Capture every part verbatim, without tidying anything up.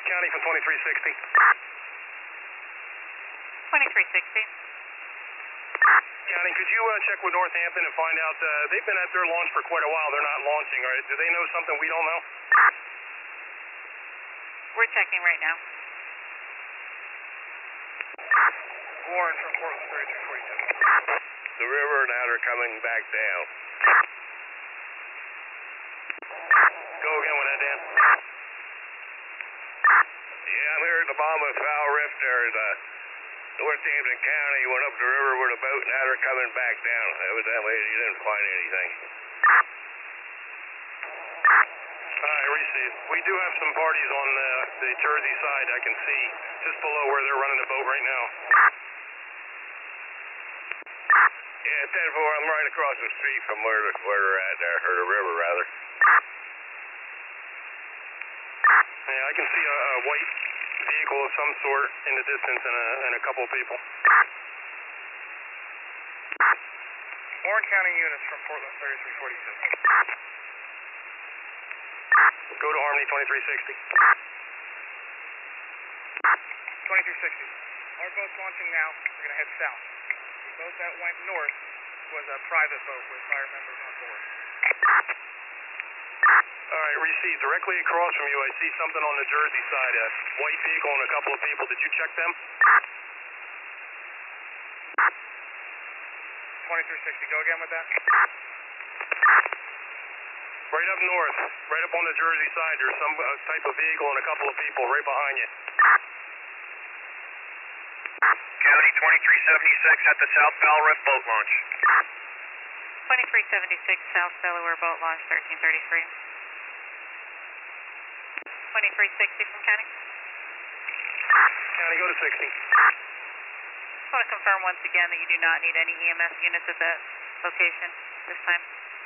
County from twenty-three sixty. twenty-three sixty. County, could you uh, check with Northampton and find out, uh, they've been at their launch for quite a while, they're not launching, right? Do they know something we don't know? We're checking right now. Warren from Portland thirty-three forty-seven. The river now they're coming back down. Go again with that, Dan. Yeah, I'm here at the bottom of Foul Rift there. The Northampton County went up the river with a boat, now they're coming back down. Evidently, you didn't find anything. Alright, received. We do have some parties on the, the Jersey side I can see, just below where they're running the boat right now. Yeah, ten four, I'm right across the street from where, the, where they're at there, or the river rather. Yeah, I can see a, a white vehicle of some sort in the distance and a, and a couple of people. Warren County units from Portland thirty-three forty-six. Go to Harmony twenty-three sixty. twenty-three sixty. Our boat's launching now. We're going to head south. The boat that went north was a private boat with fire members on board. Alright, received. Directly across from you, I see something on the Jersey side, a white vehicle and a couple of people. Did you check them? twenty-three sixty, go again with that. Right up north, right up on the Jersey side, there's some uh, type of vehicle and a couple of people right behind you. County twenty-three seventy-six at the South Foul Rift boat launch. twenty-three seventy-six South Delaware boat launch thirteen thirty-three. twenty-three sixty from County. County, go to sixty. I want to confirm once again that you do not need any E M S units at that location this time.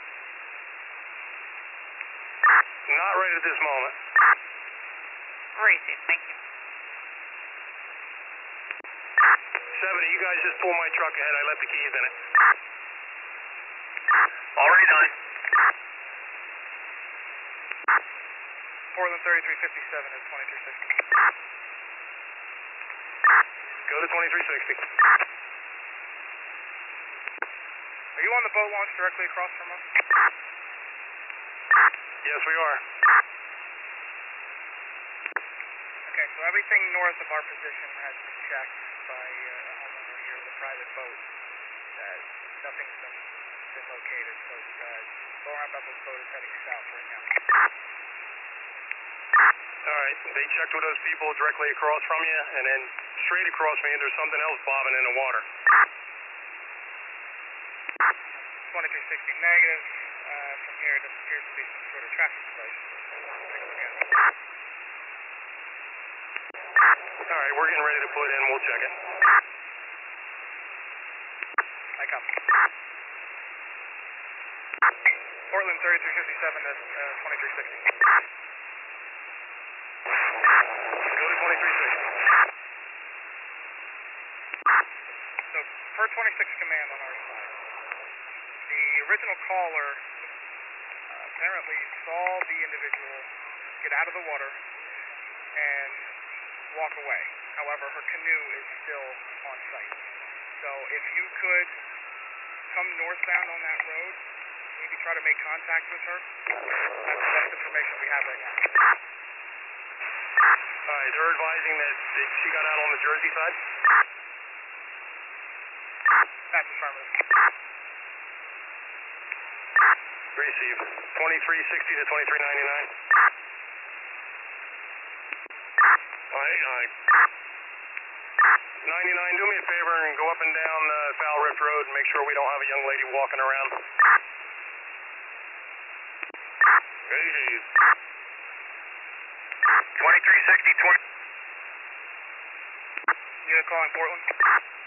Not right at this moment. Received, thank you. seventy, you guys just pull my truck ahead. I left the keys in it. Already done. Portland thirty-three fifty-seven is twenty-three sixty. Go to twenty-three sixty. Are you on the boat launch directly across from us? Yes, we are. Okay, so everything north of our position has been checked by uh, a homeowner here with a private boat. Uh, nothing's been, been located, so uh, Laurent Bethel's boat is heading south right now. Alright, they checked with those people directly across from you, and then straight across from you, there's something else bobbing in the water. twenty-three sixty negative. Uh, from here, it appears to be some sort of traffic device. Alright, we're getting ready to put in. We'll check it. I come. Portland thirty-three fifty-seven to uh, twenty-three sixty. Go to twenty-three sixty. So, per twenty-six command on our side, the original caller uh, apparently saw the individual get out of the water and walk away. However, her canoe is still on site. So if you could come northbound on that road, maybe try to make contact with her. That's the best information we have right now. Alright, they're advising that, that she got out on the Jersey side? That's affirmative. Received. twenty-three sixty to twenty-three ninety-nine. ninety-nine. ninety-nine, do me a favor and go up and down uh, Foul Rift Road and make sure we don't have a young lady walking around. Received. twenty-three sixty, twenty. Unit calling Portland.